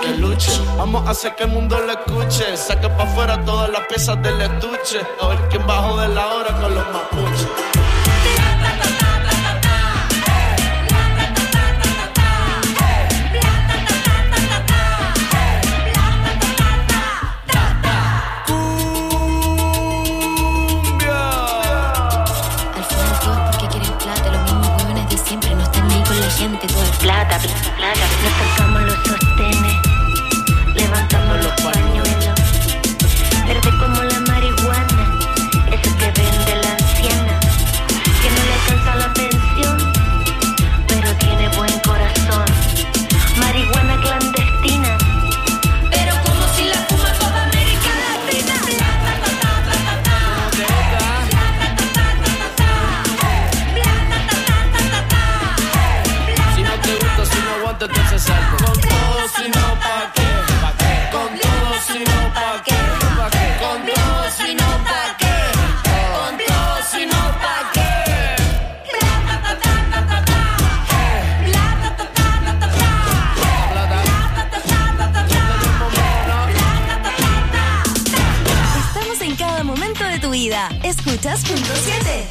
que luche. Vamos a hacer que el mundo lo escuche. Saque pa' afuera todas las piezas del estuche. A ver quién bajó de la hora con los mapuches. Gente, todo es plata, plata, plata. Nos sacamos los sostenes, levantamos los pañuelos. Verde como la marihuana, eso que vende la anciana, que no le alcanza la pensión, pero tiene buen corazón. Marihuana clandestina, pero como si la fuma toda América Latina. Entonces salgo con todo, si no pa' qué, con todo, si no pa' qué, con todo, si no pa' qué, con todo, si no pa' qué. Estamos en cada momento de tu vida. Escuchas Punto 7.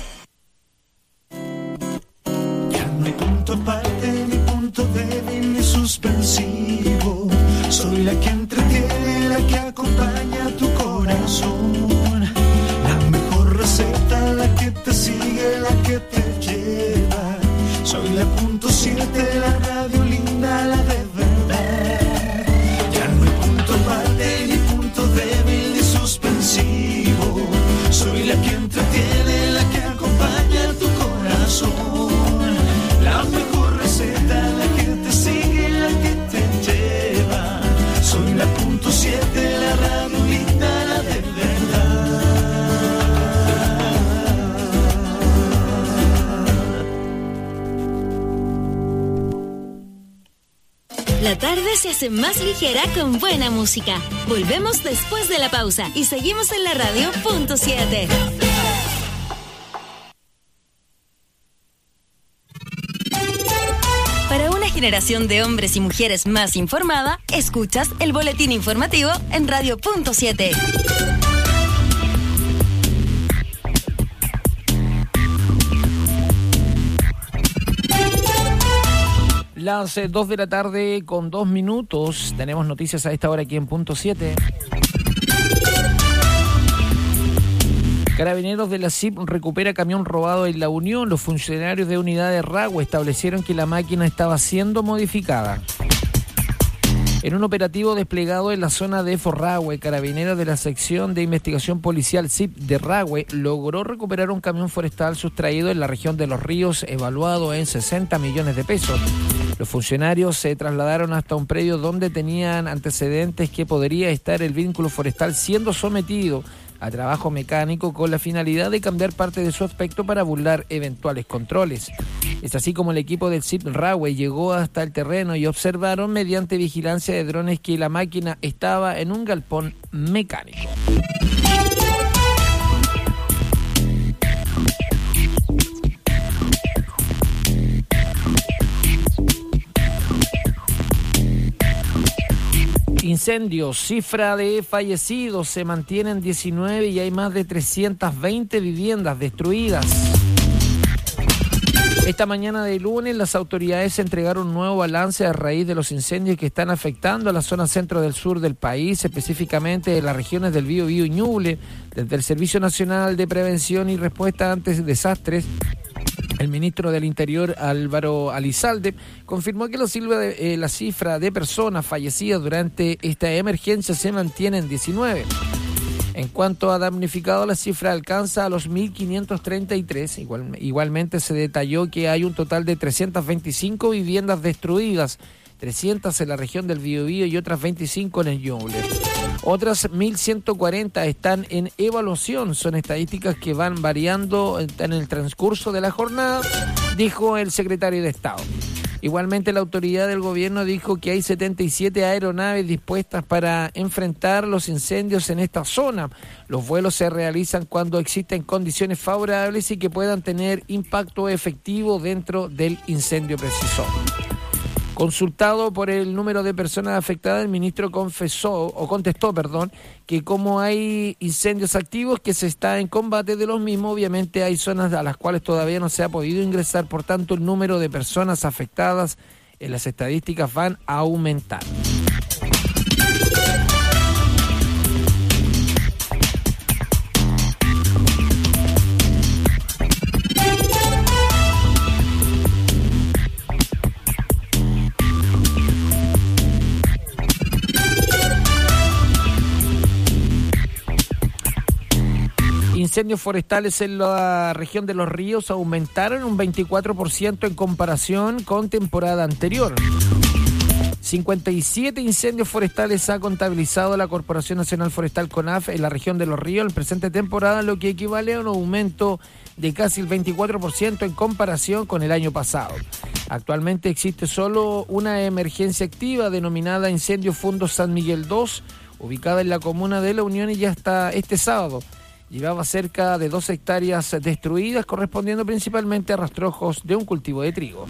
Ya no hay punto aparte ni punto débil ni suspensivo. Soy la que entretiene, la que acompaña tu corazón. La mejor receta, la que te sigue, la que te lleva. Soy la punto 7, la radio linda, la de verdad. Ya no hay punto aparte ni punto débil ni suspensivo. Soy la que entretiene, la que acompaña tu corazón. La mejor receta, la que te sigue, la que te lleva. Soy la punto 7, la radio linda, la de verdad. La tarde se hace más ligera con buena música. Volvemos después de la pausa y seguimos en la radio Punto 7. Para una generación de hombres y mujeres más informada, escuchas el boletín informativo en Radio Punto 7. Las 2 de la tarde con 2 minutos. Tenemos noticias a esta hora aquí en Punto 7. Carabineros de la CIP recupera camión robado en La Unión. Los funcionarios de unidad de Rahue establecieron que la máquina estaba siendo modificada. En un operativo desplegado en la zona de Forrahue, Carabineros de la sección de investigación policial CIP de Rahue logró recuperar un camión forestal sustraído en la región de Los Ríos, evaluado en 60 millones de pesos. Los funcionarios se trasladaron hasta un predio donde tenían antecedentes que podría estar el vínculo forestal siendo sometido a trabajo mecánico con la finalidad de cambiar parte de su aspecto para burlar eventuales controles. Es así como el equipo del CIP Rahue llegó hasta el terreno y observaron mediante vigilancia de drones que la máquina estaba en un galpón mecánico. Incendios, cifra de fallecidos se mantiene en 19 y hay más de 320 viviendas destruidas. Esta mañana de lunes las autoridades entregaron un nuevo balance a raíz de los incendios que están afectando a la zona centro del sur del país, específicamente de las regiones del Biobío y Ñuble. Desde el Servicio Nacional de Prevención y Respuesta ante Desastres, el ministro del Interior, Álvaro Alizalde, confirmó que la cifra de personas fallecidas durante esta emergencia se mantiene en 19. En cuanto a damnificados, la cifra alcanza a los 1.533. Igualmente se detalló que hay un total de 325 viviendas destruidas, 300 en la región del Biobío y otras 25 en el Ñuble. Otras 1.140 están en evaluación. Son estadísticas que van variando en el transcurso de la jornada, dijo el secretario de Estado. Igualmente, la autoridad del gobierno dijo que hay 77 aeronaves dispuestas para enfrentar los incendios en esta zona. Los vuelos se realizan cuando existen condiciones favorables y que puedan tener impacto efectivo dentro del incendio preciso. Consultado por el número de personas afectadas, el ministro contestó, que como hay incendios activos que se está en combate de los mismos, obviamente hay zonas a las cuales todavía no se ha podido ingresar, por tanto el número de personas afectadas en las estadísticas van a aumentar. Incendios forestales en la región de Los Ríos aumentaron un 24% en comparación con temporada anterior. 57 incendios forestales ha contabilizado la Corporación Nacional Forestal CONAF en la región de Los Ríos en la presente temporada, lo que equivale a un aumento de casi el 24% en comparación con el año pasado. Actualmente existe solo una emergencia activa denominada Incendio Fundo San Miguel II, ubicada en la comuna de La Unión, y ya hasta este sábado llevaba cerca de 2 hectáreas destruidas, correspondiendo principalmente a rastrojos de un cultivo de trigo.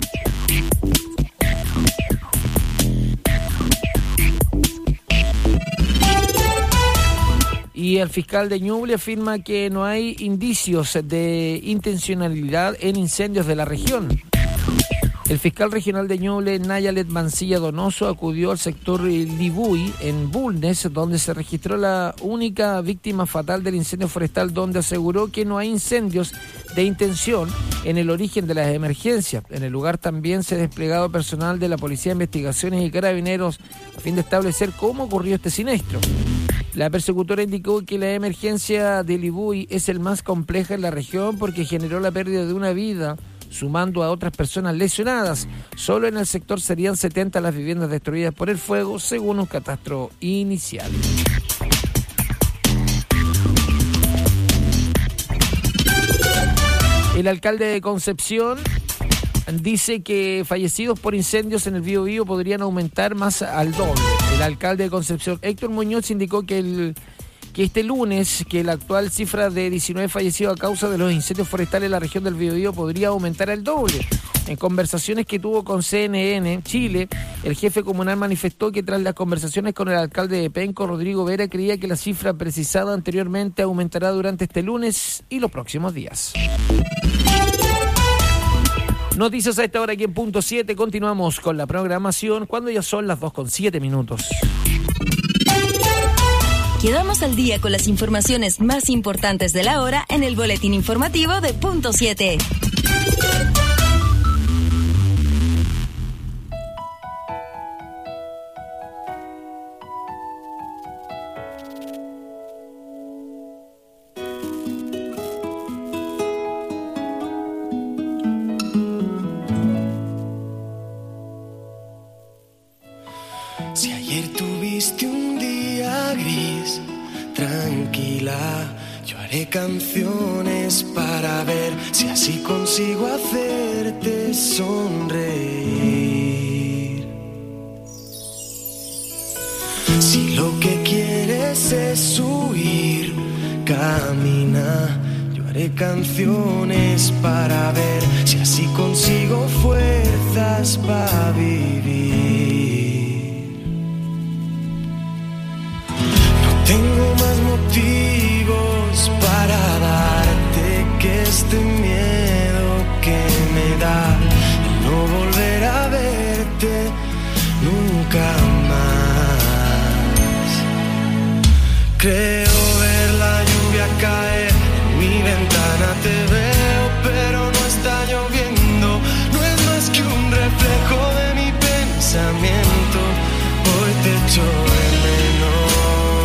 Y el fiscal de Ñuble afirma que no hay indicios de intencionalidad en incendios de la región. El fiscal regional de Ñuble, Nayalet Mancilla Donoso, acudió al sector Libuy, en Bulnes, donde se registró la única víctima fatal del incendio forestal, donde aseguró que no hay incendios de intención en el origen de las emergencias. En el lugar también se ha desplegado personal de la Policía de Investigaciones y Carabineros a fin de establecer cómo ocurrió este siniestro. La persecutora indicó que la emergencia de Libuy es el más compleja en la región porque generó la pérdida de una vida, sumando a otras personas lesionadas. Solo en el sector serían 70 las viviendas destruidas por el fuego, según un catastro inicial. El alcalde de Concepción dice que fallecidos por incendios en el Biobío podrían aumentar más al doble. El alcalde de Concepción, Héctor Muñoz, indicó que este lunes que la actual cifra de 19 fallecidos a causa de los incendios forestales en la región del Biobío podría aumentar al doble. En conversaciones que tuvo con CNN Chile, el jefe comunal manifestó que tras las conversaciones con el alcalde de Penco, Rodrigo Vera, creía que la cifra precisada anteriormente aumentará durante este lunes y los próximos días. Noticias a esta hora aquí en Punto 7. Continuamos con la programación cuando ya son las 2:07. Quedamos al día con las informaciones más importantes de la hora en el boletín informativo de Punto 7. Si ayer tuviste un día gris, tranquila, yo haré canciones para ver si así consigo hacerte sonreír. Si lo que quieres es huir, camina, yo haré canciones para ver si así consigo fuerzas para vivir. Tengo más motivos para darte que este miedo que me da el no volver a verte nunca más. Creo ver la lluvia caer en mi ventana, te veo pero no está lloviendo, no es más que un reflejo de mi pensamiento. Hoy te echo de menos.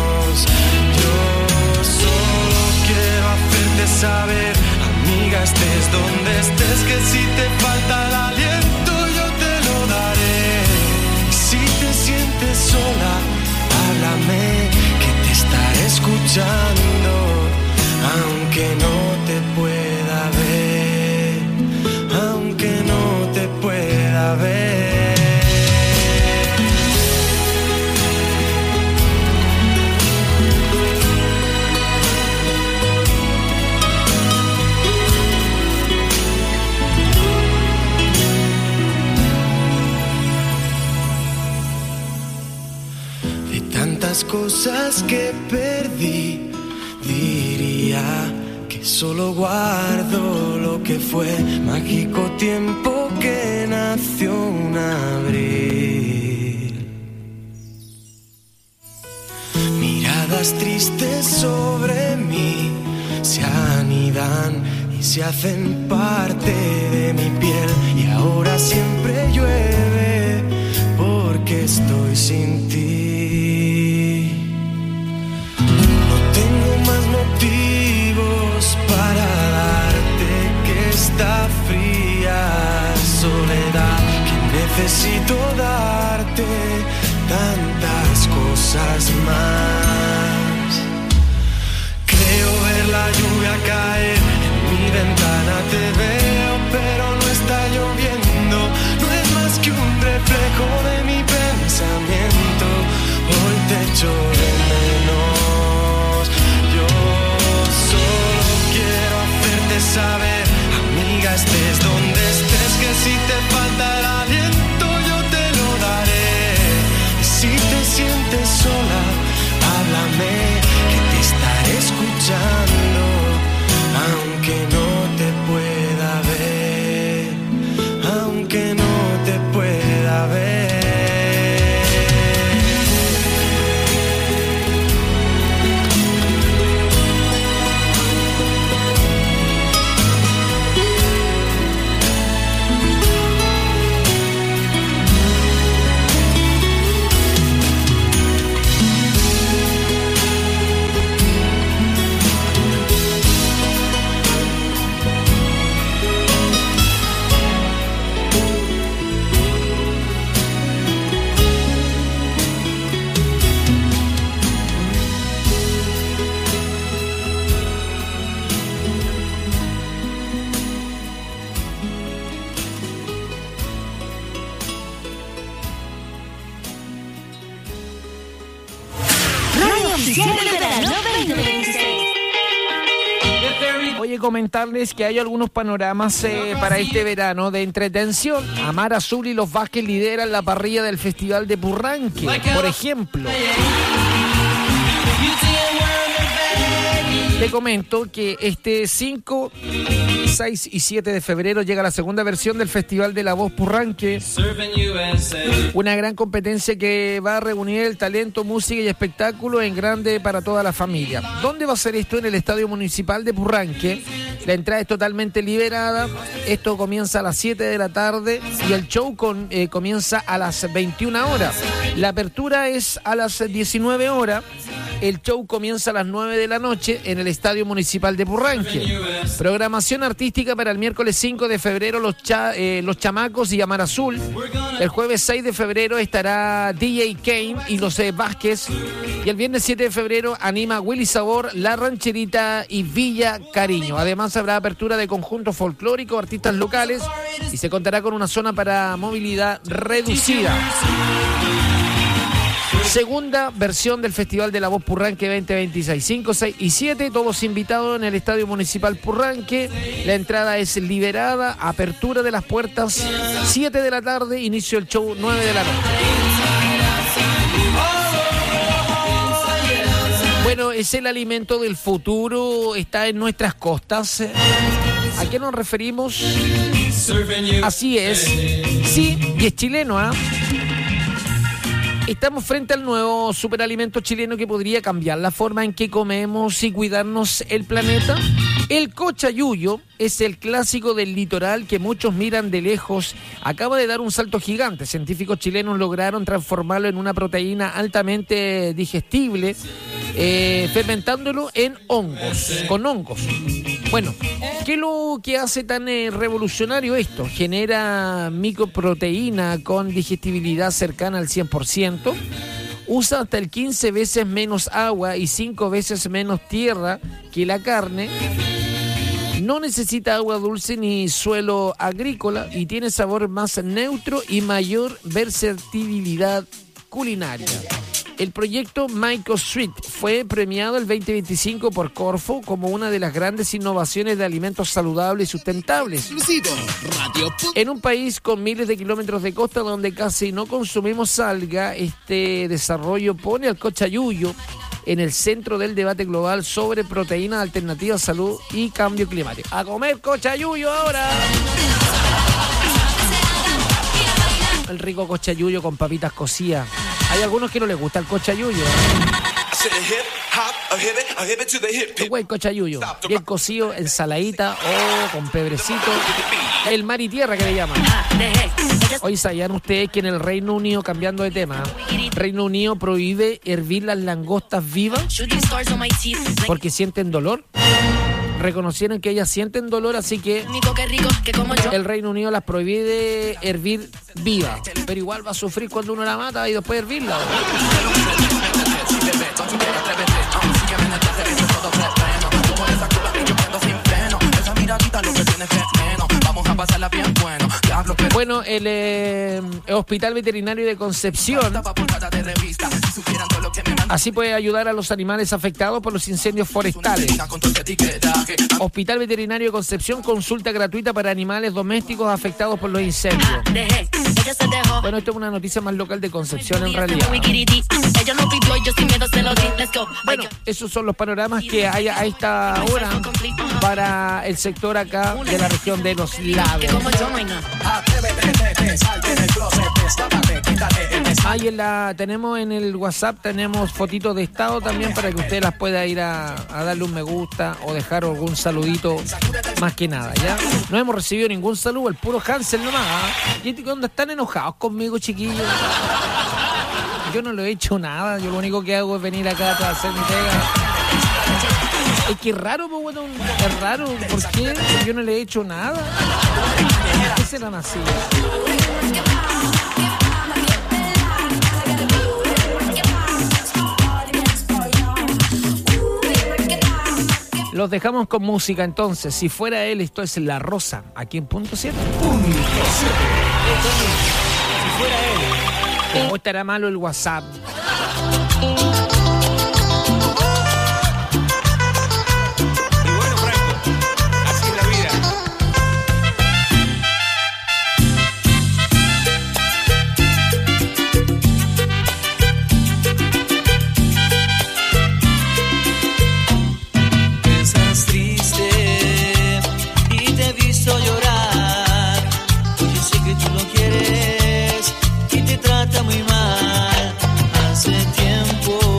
Saber, amiga, estés donde estés, que si te falta el aliento yo te lo daré. Si te sientes sola, háblame, que te estaré escuchando, aunque no te pueda ver, aunque no te pueda ver. De tantas cosas que perdí, diría que solo guardo lo que fue. Mágico tiempo que nació un abril. Miradas tristes sobre mí se anidan y se hacen parte de mi piel. Y ahora siempre llueve porque estoy sin ti. No tengo más motivos para darte que esta fría soledad, que necesito darte tantas cosas más. Creo ver la lluvia caer en mi ventana, te veo pero no está lloviendo, no es más que un reflejo de mi pensamiento. Hoy te echo de menos, yo solo quiero hacerte saber, amiga, estés donde estés, que si te falta el aliento yo te lo daré. Y si te sientes sola, háblame, que te estaré escuchando, aunque no te pueda ver, aunque no te pueda ver. Oye, comentarles que hay algunos panoramas para este verano de entretención. Amar Azul y los Vázquez lideran la parrilla del Festival de Purranque, por ejemplo. Te comento que este 5, 6 y 7 de febrero llega la segunda versión del Festival de la Voz Purranque, una gran competencia que va a reunir el talento, música y espectáculo en grande para toda la familia. ¿Dónde va a ser esto? En el Estadio Municipal de Purranque. La entrada es totalmente liberada. Esto comienza a las 7 de la tarde y el show comienza a las 21 horas. La apertura es a las 19 horas. El show comienza a las 9 de la noche en el Estadio Municipal de Purranque. Programación artística para el miércoles 5 de febrero, los Chamacos y Amar Azul. El jueves 6 de febrero estará DJ Kane y los Vázquez. Y el viernes 7 de febrero anima Willy Sabor, La Rancherita y Villa Cariño. Además habrá apertura de conjuntos folclóricos, artistas locales y se contará con una zona para movilidad reducida. Segunda versión del Festival de la Voz Purranque 2026, 5, 6 y 7, todos invitados en el Estadio Municipal Purranque. La entrada es liberada, apertura de las puertas 7 de la tarde, inicio del show 9 de la noche. Bueno, es el alimento del futuro, está en nuestras costas. ¿A qué nos referimos? Así es. Sí, y es chileno, ¿ah? Estamos frente al nuevo superalimento chileno que podría cambiar la forma en que comemos y cuidarnos el planeta. El cochayuyo es el clásico del litoral que muchos miran de lejos. Acaba de dar un salto gigante. Científicos chilenos lograron transformarlo en una proteína altamente digestible, fermentándolo en hongos, con hongos. Bueno, ¿qué es lo que hace tan revolucionario esto? Genera microproteína con digestibilidad cercana al 100%. Usa hasta el 15 veces menos agua y 5 veces menos tierra que la carne. No necesita agua dulce ni suelo agrícola y tiene sabor más neutro y mayor versatilidad culinaria. El proyecto Myco Street fue premiado el 2025 por Corfo como una de las grandes innovaciones de alimentos saludables y sustentables. En un país con miles de kilómetros de costa donde casi no consumimos alga, este desarrollo pone al cochayuyo en el centro del debate global sobre proteínas alternativas, salud y cambio climático. ¡A comer cochayuyo ahora! El rico cochayuyo con papitas cocidas. Hay algunos que no les gusta el cochayuyo. El buen cochayuyo, bien cocido, ensaladita o con pebrecito. El mar y tierra que le llaman. Hoy sabían ustedes que en el Reino Unido, cambiando de tema, Reino Unido prohíbe hervir las langostas vivas porque sienten dolor. Reconocieron que ellas sienten dolor, así que el Reino Unido las prohíbe hervir viva, pero igual va a sufrir cuando uno la mata y después hervirla. Bueno, el Hospital Veterinario de Concepción así puede ayudar a los animales afectados por los incendios forestales. Hospital Veterinario de Concepción, consulta gratuita para animales domésticos afectados por los incendios. Bueno, esto es una noticia más local de Concepción en realidad. Bueno, esos son los panoramas que hay a esta hora para el sector acá de la región de los lagos. Ahí tenemos en el WhatsApp, tenemos fotitos de estado también para que usted las pueda ir a darle un me gusta o dejar algún saludito, más que nada, ¿ya? No hemos recibido ningún saludo, el puro Hansel nomás, ¿eh? ¿Y cuando están enojados conmigo, chiquillos? Yo no lo he hecho nada, yo lo único que hago es venir acá para hacer mi pega. Es que es raro, pues bueno, es raro, ¿por qué? Yo no le he hecho nada. ¿Por qué serán así? Los dejamos con música entonces. Si fuera él, esto es La Rosa, aquí en Punto 7. Si fuera él. ¿Cómo estará malo el WhatsApp? Muy mal, hace tiempo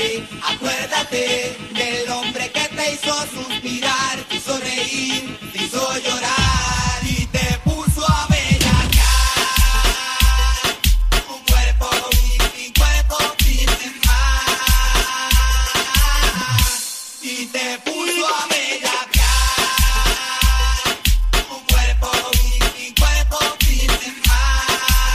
acércate, acuérdate del hombre que te hizo suspirar, te hizo reír, te hizo llorar y te puso a bellaquear. Un cuerpo y cuerpo sin más y te puso a bellaquear. Un cuerpo y cuerpo sin más.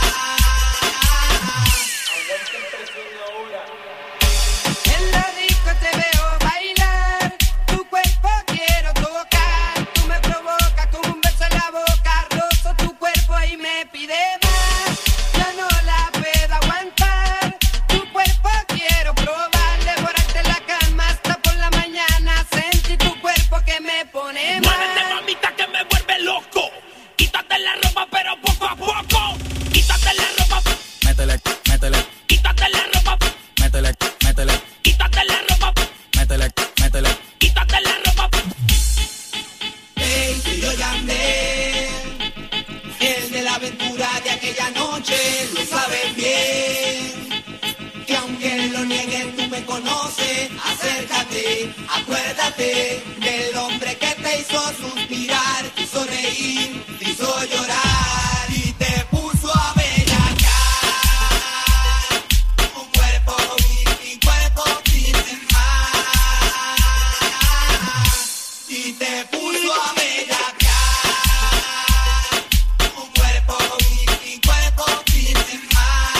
En la disco te veo bailar, tu cuerpo quiero tocar, tú me provocas con un beso en la boca, rozo tu cuerpo y me pide más, ya no la puedo aguantar, tu cuerpo quiero probar, devorarte la cama hasta por la mañana, sentí tu cuerpo que me pone mal. Muévete, mamita, que me vuelve loco, quítate la ropa pero poco a poco, quítate la ropa, Métele, métele, quítate la ropa, métele, métele, quítate la ropa, métele, métele. quítate la ropa. Hey, que yo llamé, el de la aventura de aquella noche, lo sabes bien, que aunque lo nieguen tú me conoces, acércate, acuérdate del hombre que te hizo suspirar, te hizo reír, te hizo llorar y te puso a bellaquear. Un cuerpo y cuerpo sin más y te puso a bellaquear. Un cuerpo y cuerpo sin más.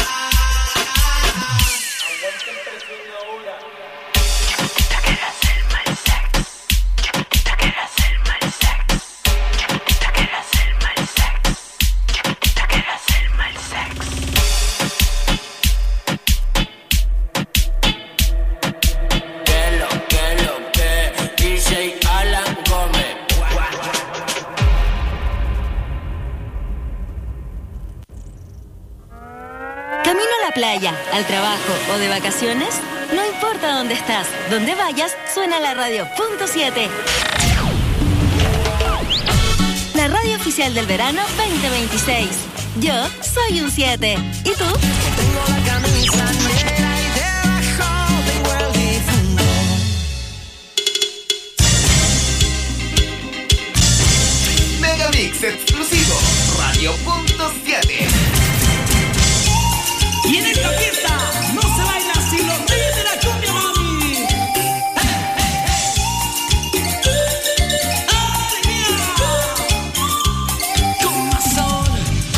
Que lo que, DJ Alan Gómez. ¿Camino a la playa, al trabajo o de vacaciones? No importa dónde estás, donde vayas, suena la radio. Punto 7. La radio oficial del verano 2026. Yo soy un 7. ¿Y tú? Tengo la camisa negra y debajo tengo el difunto. Megamix exclusivo, Radio Punto 7. Y en esta fiesta no se baila sin los reyes de la cumbia, mami. ¡Alegría! Con más sol.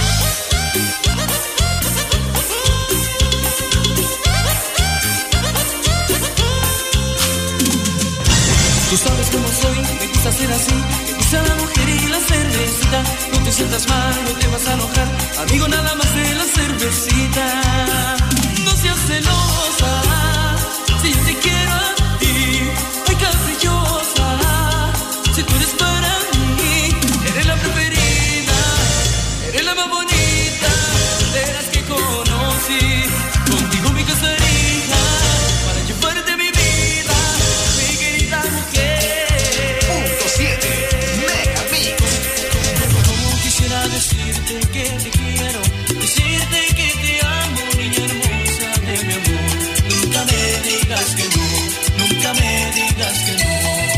Tú sabes cómo soy, me gusta ser así. Me gusta la mujer y la cervecita. No te sientas mal, no te vas a enojar. Amigo, nada más de la cervecita. No seas celosa, si yo te quiero a ti. Ay, caprichosa, si tú eres para mí. Eres la preferida, eres la más bonita de las que conocí. Contigo me casaría para llevarte mi vida, mi querida mujer. Punto 7. Megamix. Como quisiera decirte que te quiero, decirte que te amo, niña hermosa de mi amor. Nunca me digas que no, nunca me digas que no.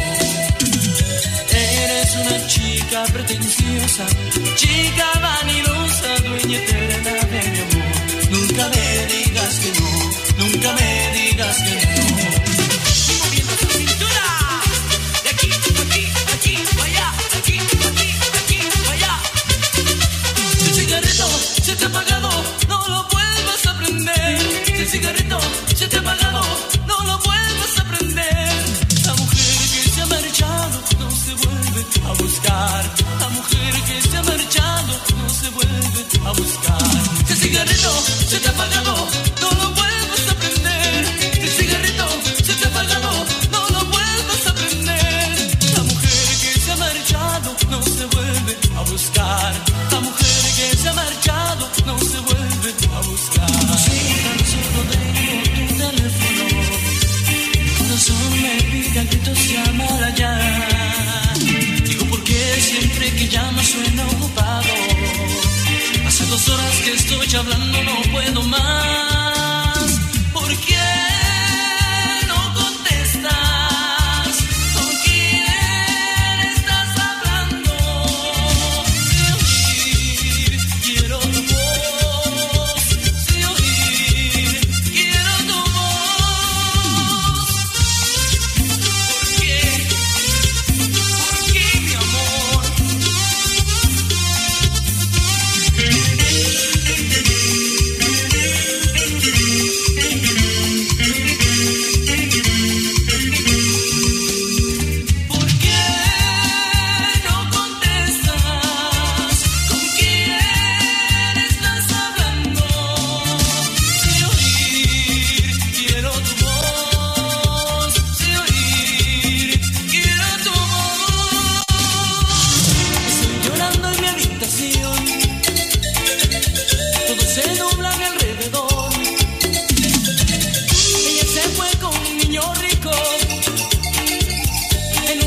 Eres una chica pretenciosa, chica vanidosa, dueña eterna de mi amor. Nunca me digas que no, nunca me digas que no. Moviendo tu cintura. De aquí, aquí, vaya. Aquí, vaya. Si el cigarrito se te ha apagado, no lo vuelvas a prender. Si el cigarrito se te ha apagado, no lo vuelvas a prender. La mujer que se ha marchado no se vuelve a buscar. La mujer que se ha marchado no se vuelve a buscar. Si el cigarrito se te ha apagado, no lo vuelvas a prender. Si el cigarrito se te ha apagado, no lo vuelvas a prender. La mujer que se ha marchado no se vuelve a buscar. La mujer que se ha marchado no se vuelve a buscar. Si tan solo tengo tu teléfono, mi corazón me pide a gritos llamar ya. Digo porque siempre que llamo suena ocupado. Hace 2 horas que estoy hablando, no puedo más. ¿Por qué?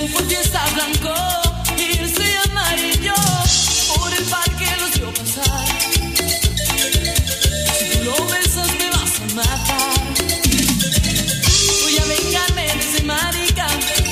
fue fiesta blanco, irse amarillo, por el parque los vio pasar. Si tú lo besas me vas a matar. Voy a vengarme de ese marica,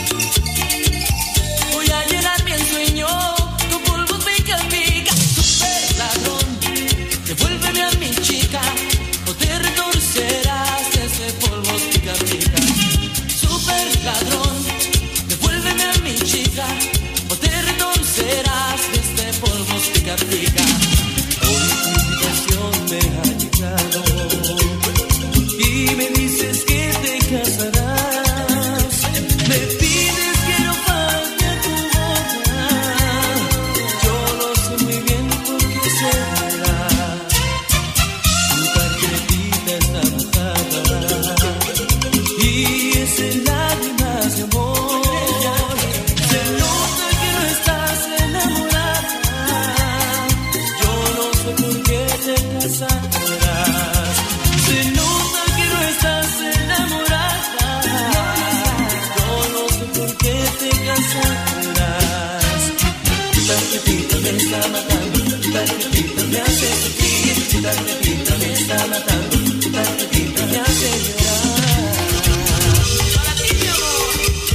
voy a llenar mi ensueño con polvos pica pica. Super ladrón, devuélveme a mi chica, o te retorcerás desde polvos pica pica. Super ladrón, devuélveme a mi chica, o te retorcerás desde polvos pica pica. Hoy tu invitación me ha llegado y me dices que te casarás. Me pides que no falte a tu boda, yo lo sé muy bien porque será. Tu tarjetita está mojada y es en lágrimas de amor. Se nota que no estás enamorada, yo no sé por qué te casarás. Se nota que no estás enamorada, yo no sé por qué te casarás. Tu tarjetita me está matando, tu tarjetita me hace sufrir, tu tarjetita me está matando, tu tarjetita me hace llorar. Para ti, mi amor.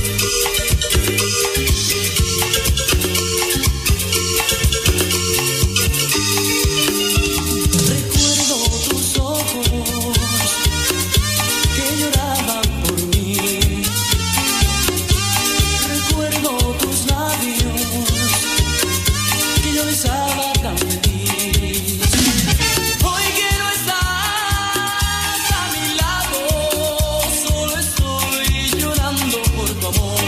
Recuerdo tus ojos que lloraban por mí. Recuerdo tus labios que yo besaba tan feliz. Hoy que no estás a mi lado, solo estoy llorando por tu amor.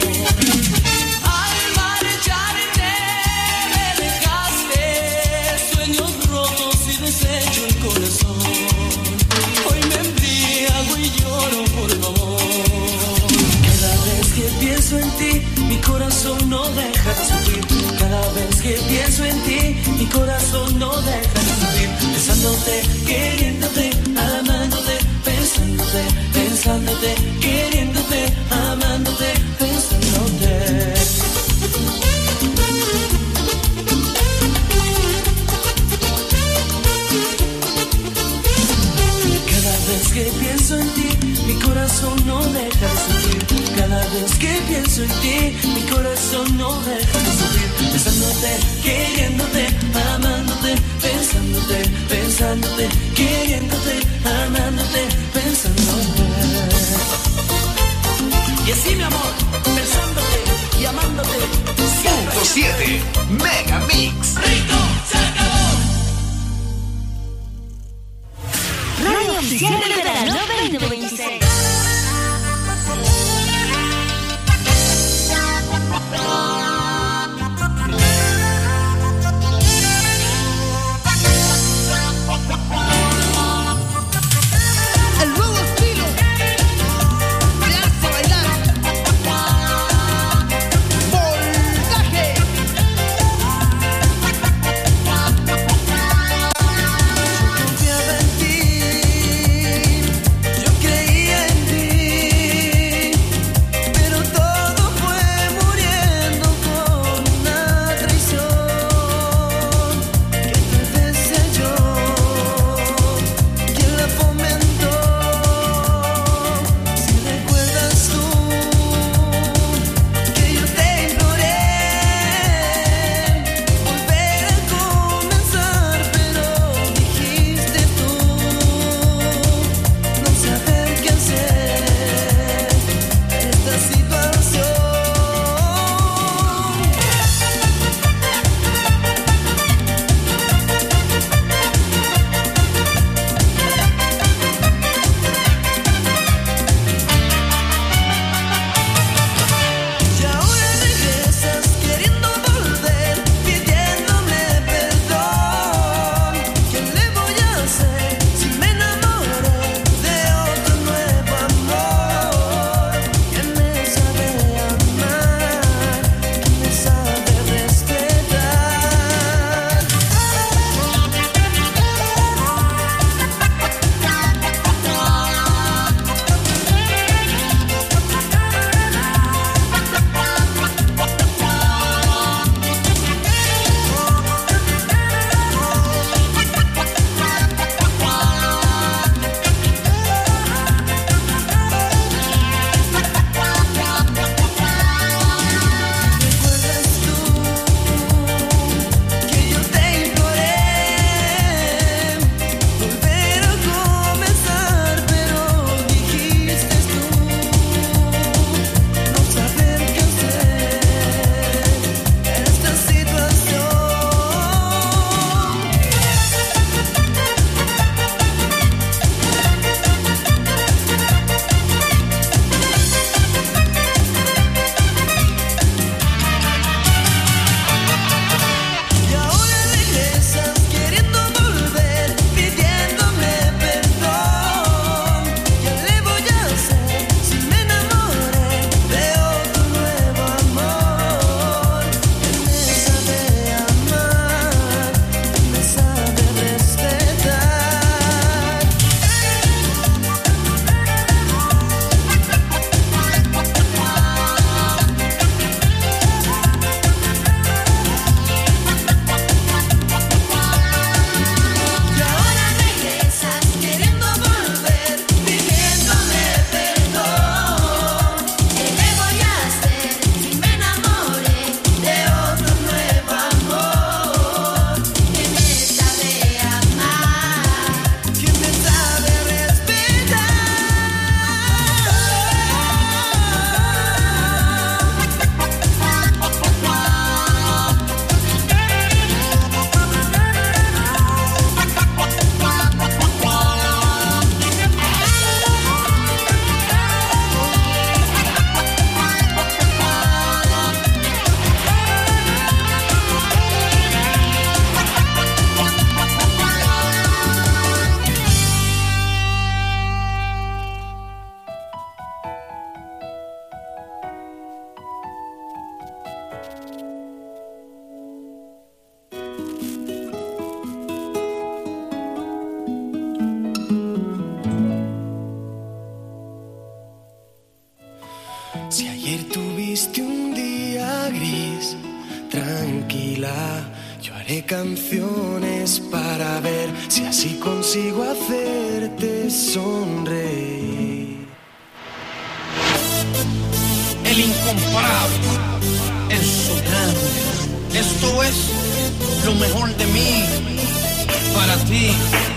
Al marcharte me dejaste sueños rotos y desecho el corazón. Hoy me embriago y lloro por tu amor. Cada vez que pienso en ti, mi corazón no deja de sufrir. Cada vez que pienso en ti, mi corazón no deja de sufrir. Besándote, queriéndote, amándote, pensándote, pensándote, queriéndote, amándote, pensándote. Cada vez que pienso en ti, mi corazón no deja de sufrir. Cada vez que pienso en ti, mi corazón no deja de sufrir. Besándote, queriéndote, amándote, pensándote, pensándote, queriéndote, amándote, pensándote. Y así, mi amor, pensándote y amándote. Punto 7 Mega Mix. ¡Rico! ¡Se acabó! Radio Oficial del Verano 2026. El nuevo estilo te hace bailar. Voltaje. tranquila. Yo haré canciones para ver si así consigo hacerte sonreír. El incomparable, el soñado. Esto es lo mejor de mí para ti,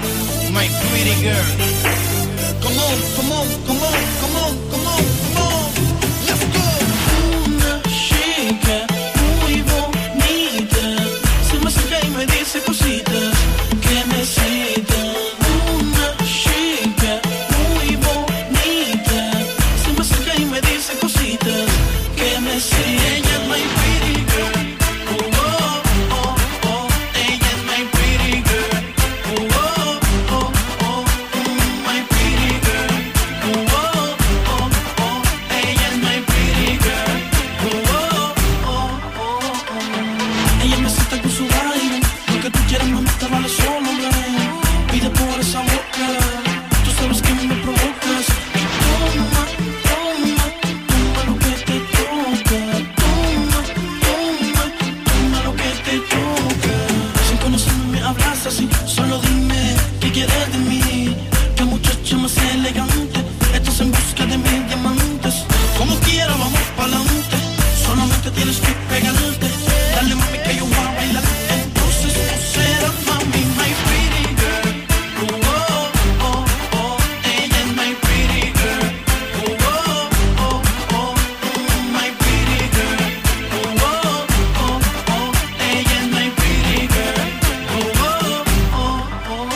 my pretty girl. Come on, come on, come on, come on, come on, come on. Let's go. Una chica muy bonita se me acerca y me dice cositas que me citan. Una chica muy bonita se me acerca y me dice cositas que me citan. Ella es my pretty girl. Oh, oh, oh, oh. Ella es my pretty girl. Oh, oh, oh, oh. My pretty girl. Oh, oh, oh, oh. Ella es my pretty girl. Oh, oh, oh, oh, oh. Ella me cita con su baile. Lo que tú quieras, mami, te vale solo, ven. Pide por esa boca. Tú sabes que me provocas. Toma, toma, toma lo que te toca. Toma, toma, toma lo que te toca. Sin conocerme me hablas así. Solo dime qué quieres de mí. Qué muchacha más elegante. Estás en busca de mis diamantes. Como quiera vamos pa'lante. Solamente tienes que pegarte. Dale mami que yo voy a bailar. Entonces tú serás mami, my pretty girl. Oh, oh, oh, oh. Ella es my pretty girl. Oh, oh, oh, oh. My pretty girl. Oh, oh, oh, oh. Ella es my pretty girl. Oh, oh, oh, oh,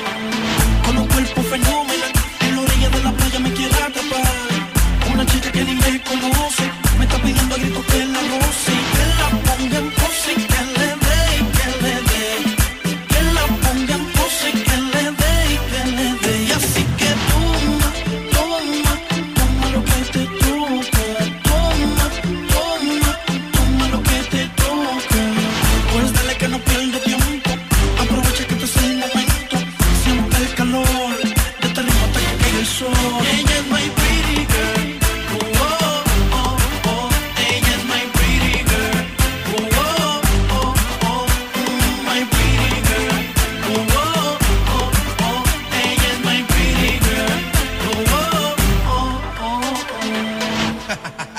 oh. Con un cuerpo fenomenal, en la orilla de la playa me quiere atrapar. Una chica que ni me conoce, me está pidiendo a gritos que la roce y que la ponga en pose, que le dé y que le dé. Que la ponga en pose, que le dé y que le dé. Y así que toma, toma, toma lo que te toca. Toma, toma, toma lo que te toca. Pues dale que no pierdo tiempo. Aprovecha que este es el momento. Siente el calor de este ritmo hasta que caiga el sol. Ella es my pretty girl. Oh, oh, oh, oh. Ella es my pretty girl. Oh, oh, oh, oh. My pretty girl. Oh, oh, oh, oh. Ella es my pretty girl. Oh, oh, oh, oh.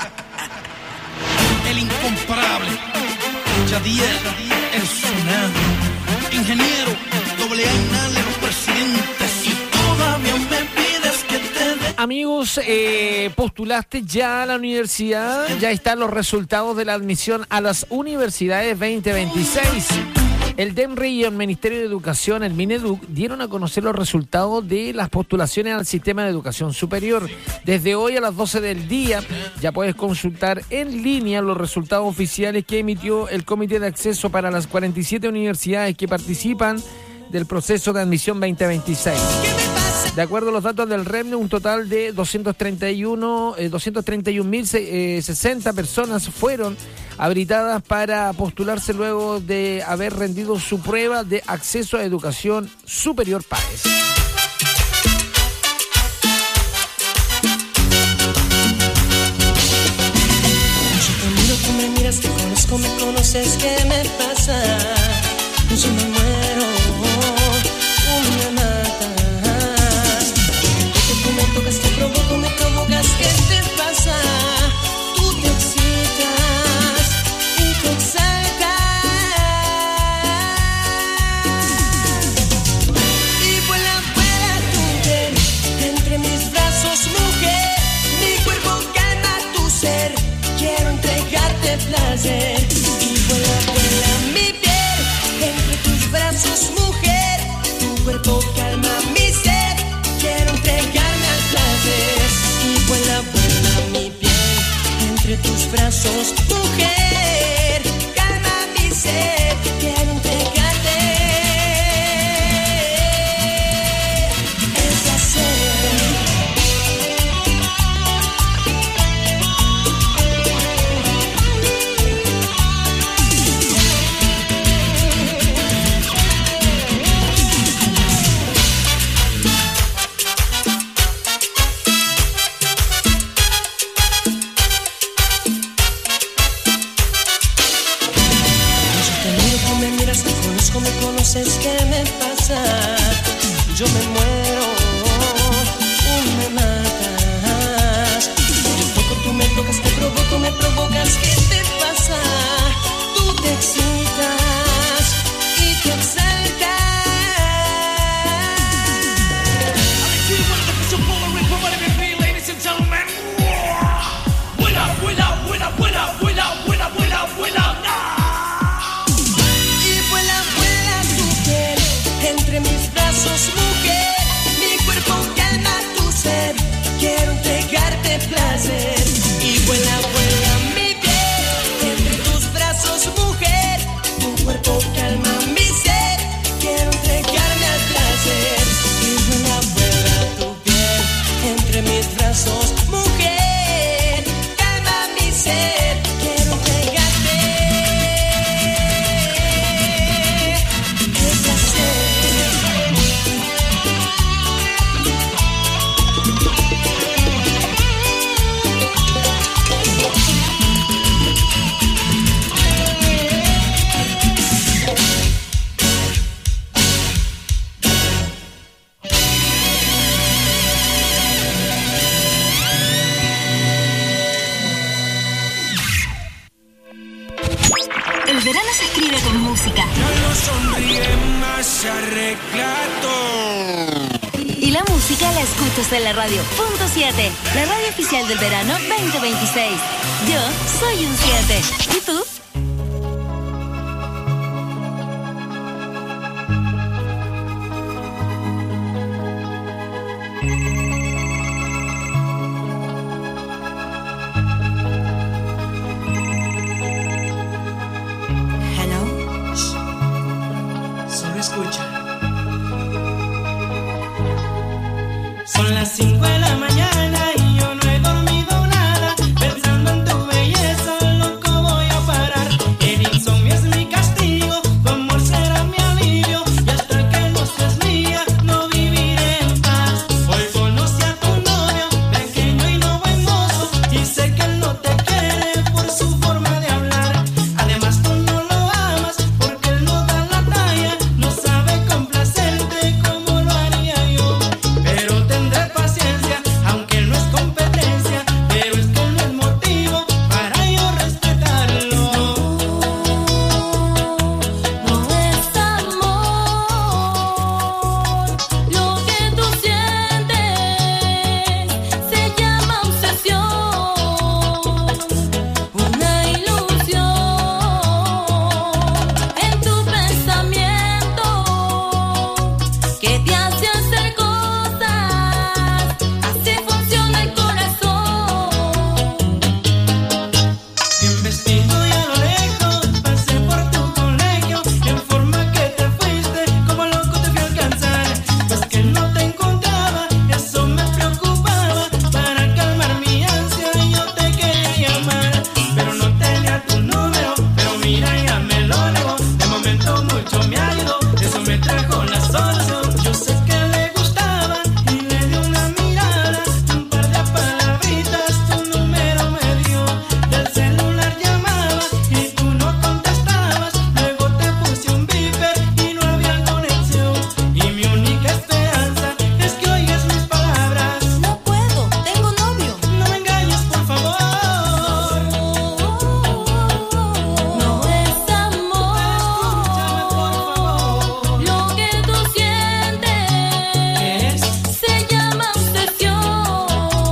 El incomparable, Yadiel, el sonado, ingeniero, doble A Inale, los presidentes y Todavía me pides que te dé. Amigos, postulaste ya a la universidad, ya están los resultados de la admisión a las universidades 2026. El DEMRE y el Ministerio de Educación, el Mineduc, dieron a conocer los resultados de las postulaciones al sistema de educación superior. Desde hoy a las 12 del día ya puedes consultar en línea los resultados oficiales que emitió el Comité de Acceso para las 47 universidades que participan del proceso de admisión 2026. De acuerdo a los datos del REMNE, un total de 231.060 personas fueron habilitadas para postularse luego de haber rendido su prueba de acceso a educación superior PAES. Yo te miro, tú me miras, te conozco, me conoces, ¿qué me pasa? Yo me muero, me matas. Que tú me tocas, te provoco, me provocas, ¿qué te pasa? Tú te excitas y te exaltas. Y vuela, vuela tu piel entre mis brazos, mujer. Mi cuerpo calma tu ser, quiero entregarte placer. Y vuela, vuela mi piel entre tus brazos, mujer. Tu cuerpo calma mi ser, quiero entregarme al placer. Y vuela, vuela mi piel entre tus brazos, mujer. Calma mi ser, quiero entregarte esa sed. conozco, me conoces, ¿qué me pasa? Yo me muero, me matas. Yo toco, tú me tocas, te provoco, me provocas, ¿qué te pasa? Tú te excitas y te exaltas. Entre mis brazos, mujer, mi cuerpo calma tu sed. Quiero entregarte placer. Y vuela, vuela mi piel. Entre tus brazos, mujer, tu cuerpo calma mi sed. Quiero entregarme al placer. Y vuela, vuela tu piel. Entre mis brazos, mujer, calma mi sed. Quiero entregarte el placer. El verano se escribe con música. Ya no sonríe más, se arregla todo. Y la música la escuchas en la radio. Punto 7, la radio oficial del verano 2026. Yo soy un 7. ¿Y tú? Solo escucha. Son las 5 de la mañana y yo no he dormido nada. Pensando en tu belleza, loco voy a parar. El insomnio es mi castigo, tu amor será mi alivio. Y hasta que no seas mía, no viviré en paz. Hoy conocí a tu novio, pequeño y no buen mozo. Y sé que él no te quiere por su forma de hablar. Además tú no lo amas porque él no da la talla. No sabe complacerte como lo haría yo. Pero tendré paciencia, aunque él no es competencia. Pero es que él no es motivo para yo respetarlo. No es amor, lo que tú sientes se llama obsesión, una ilusión en tu pensamiento que te hace hacer cosas, así funciona el corazón. Bien vestido y a lo lejos pasé por tu colegio. En forma que te fuiste, como loco te fui a alcanzar. Pues que no te encontraba, eso me preocupaba. Para calmar mi ansia yo te quería llamar. Pero no tenía tu número, pero mira ya me lo negó. De momento mucho me ayudó, eso me trajo la solución. Yo sé que le gustaba y le di una mirada. Un par de palabritas, tu número me dio. Del celular llamaba y tú no contestabas. Luego te puse un beeper y no había conexión. Y mi única esperanza es que oyes mis palabras. No puedo, tengo novio. No me engañes, por favor. No es amor, Escúchame, por favor. lo que tú sientes se llama obsesión,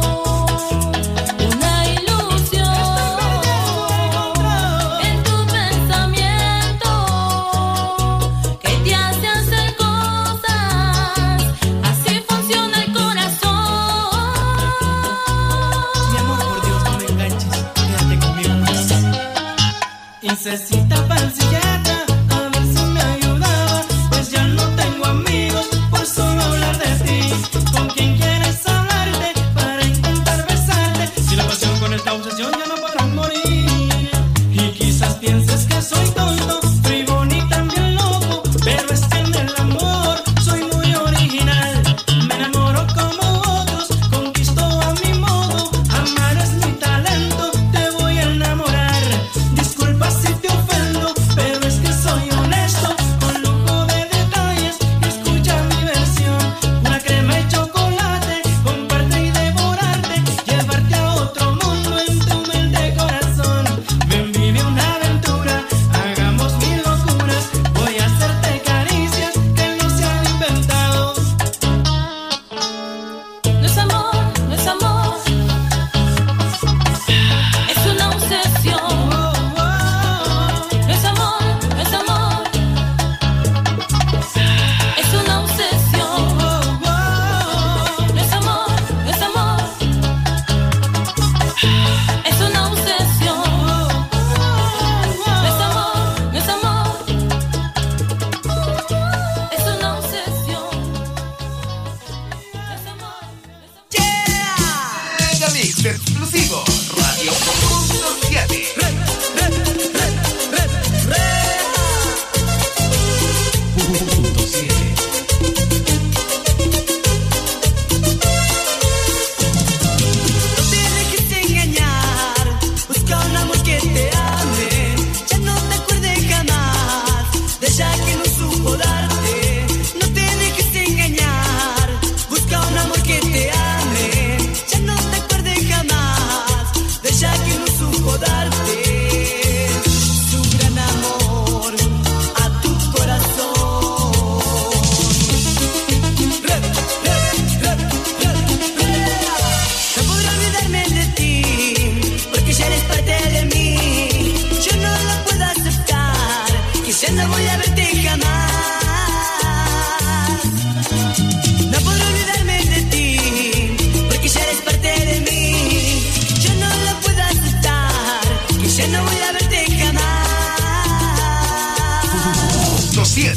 una ilusión en tu pensamiento que te hace hacer cosas, así funciona el corazón. Mi amor, por Dios, no me enganches. Quédate conmigo más. Incesita pancillata, a ver si me ayudaba. Pues ya no tengo amigos por solo hablar de ti. ¿Con quién quieres hablarte para intentar besarte? Si la pasión con esta obsesión ya no podrán morir. Y quizás pienses que soy tonto, frívolo y también loco. Pero es que en el amor soy muy original. Me enamoro como otros, conquisto a mi modo. Amar es mi talento, te voy a enamorar. Disculpa si te ofendo, pero es que soy honesto con lo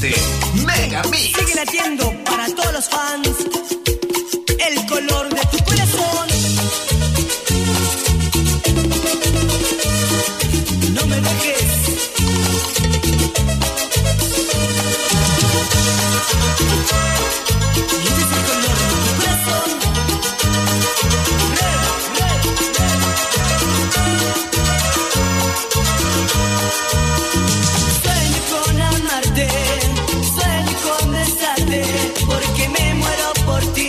107 Mega Mix. Sigue latiendo para todos los fans. El color de tu corazón. No me dejes. Y este es el color de tu corazón. Sueño con amarte, sueño con besarte, porque me muero por ti.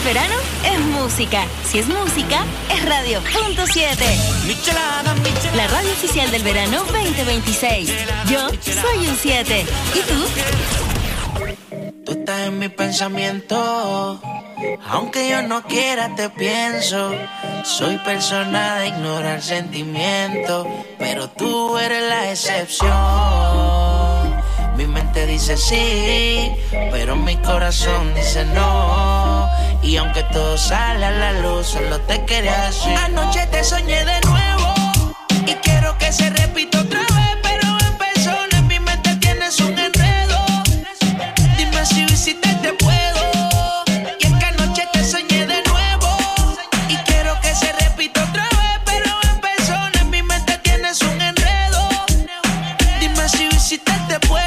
verano es música. Si es música, es Radio Punto 7. La radio oficial del verano 2026. Yo soy un 7. ¿Y tú? Tú estás en mi pensamiento. Aunque yo no quiera te pienso. Soy persona de ignorar sentimientos, pero tú eres la excepción. Mi mente dice sí, pero mi corazón dice no. Y aunque todo sale a la luz, solo te quería decir. Anoche te soñé de nuevo y quiero que se repita otra vez, pero en persona en mi mente tienes un enredo. Dime si visitas te puedo. Y es que anoche te soñé de nuevo y quiero que se repita otra vez, pero en persona en mi mente tienes un enredo. Dime si visitas te puedo.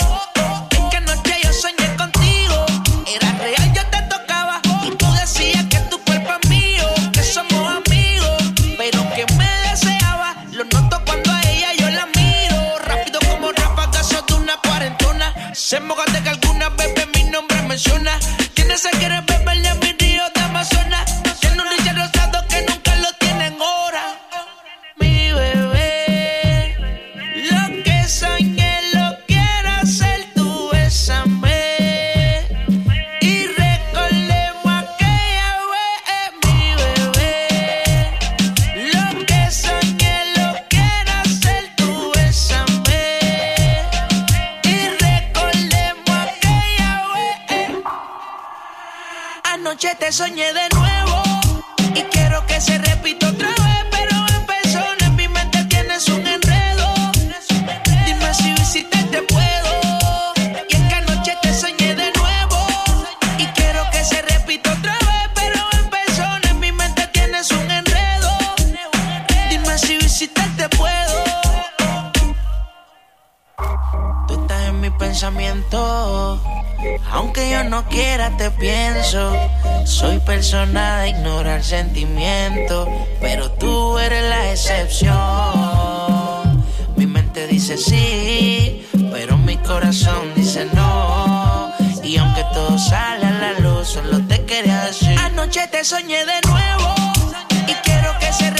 Se mojate que alguna bebé mi nombre menciona. ¿Quiénes se quieren beber de mi río de Amazonas? Tiene un Richard rosado que nunca lo tiene en hora. Mi bebé, lo que soñé lo quiero hacer, tú bésame. Y recordemos aquella vez, mi bebé. Lo que soñé lo quiero hacer, tú bésame. Anoche te soñé de nuevo y quiero que se repita otra vez, pero en persona en mi mente tienes un enredo. Dime si visitas te puedo. Y es que anoche te soñé de nuevo y quiero que se repita otra vez, pero en persona en mi mente tienes un enredo. Dime si visitas te puedo. Tú estás en mi pensamiento. Aunque yo no quiera te pienso. Soy persona de ignorar sentimientos, pero tú eres la excepción. Mi mente dice sí, pero mi corazón dice no. Y aunque todo sale a la luz, solo te quería decir. Anoche te soñé de nuevo y quiero que se